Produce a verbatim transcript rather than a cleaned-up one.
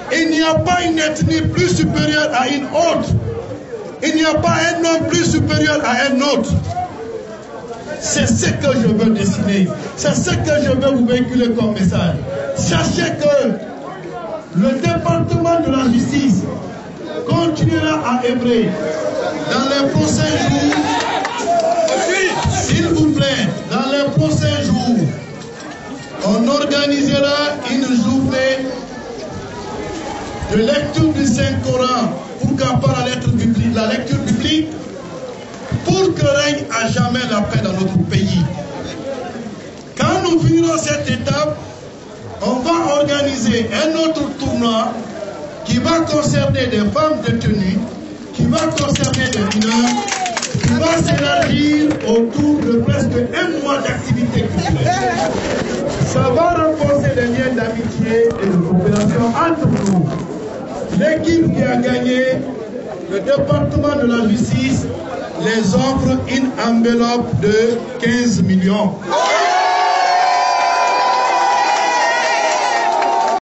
Il n'y a pas une ethnie plus supérieure à une autre. Il n'y a pas un homme plus supérieur à un autre. C'est ce que je veux dessiner. C'est ce que je veux vous véhiculer comme message. Sachez que le département de la justice continuera à œuvrer dans les prochains jours. S'il vous plaît, dans les prochains jours, on organisera une journée de lecture du Saint-Coran, pourquoi pas la, lettre biblique, la lecture biblique, pour que règne à jamais la paix dans notre pays. Quand nous finirons cette étape, on va organiser un autre tournoi qui va concerner des femmes détenues, qui va concerner des mineurs, qui va s'élargir autour de presque un mois d'activité culturelle. Ça va renforcer les liens d'amitié et de coopération entre nous. L'équipe qui a gagné le département de la justice les offre une enveloppe de quinze millions.